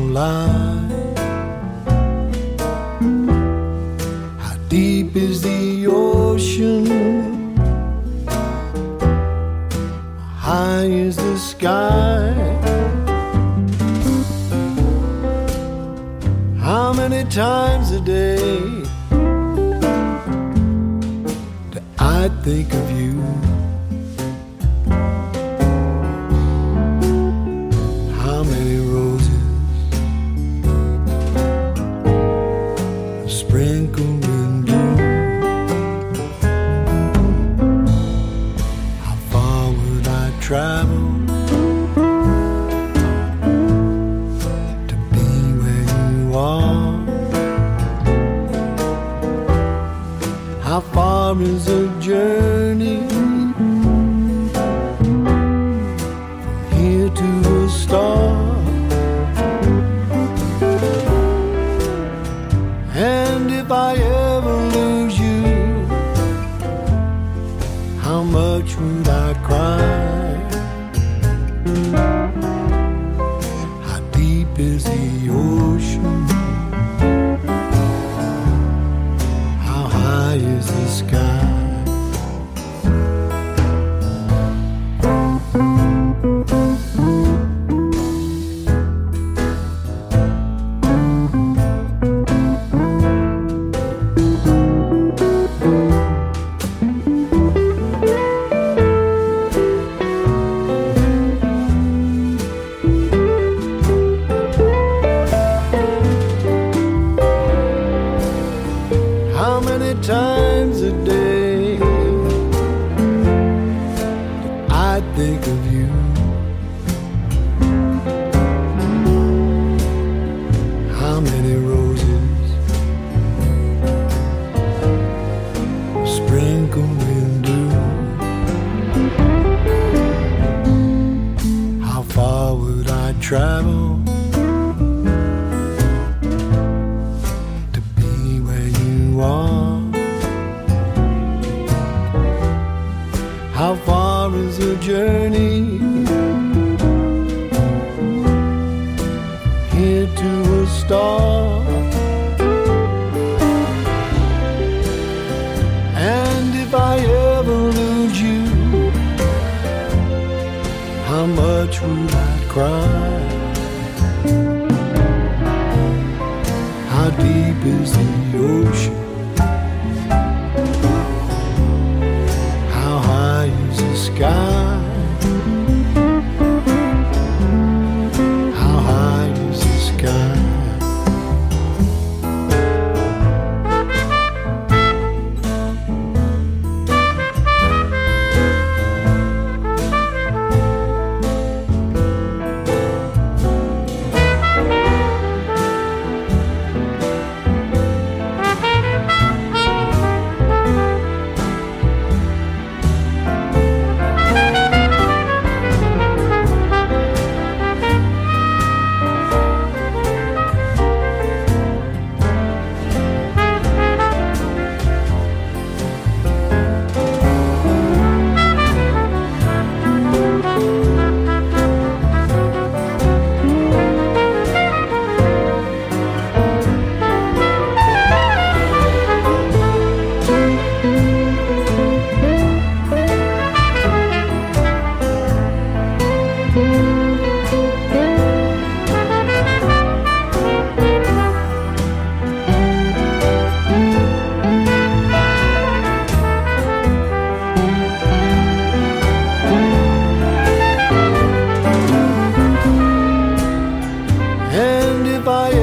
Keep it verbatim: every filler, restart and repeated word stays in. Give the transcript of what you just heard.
lie. How deep is the ocean? How high is the sky? How many times a day do I think of you? How many roses sprinkled in dew? How far would I travel to be where you are? How far is the journey from here to a star? And if I ever lose you, how much would I cry? How deep is the ocean? How high is the sky? How many times a day do I think of you? How many roses sprinkled in dew? How far would I travel to be where you are? How far is the journey here to a star? And if I ever lose you, how much would I cry? How deep is the ocean? How high is the sky? How high is the sky? And if I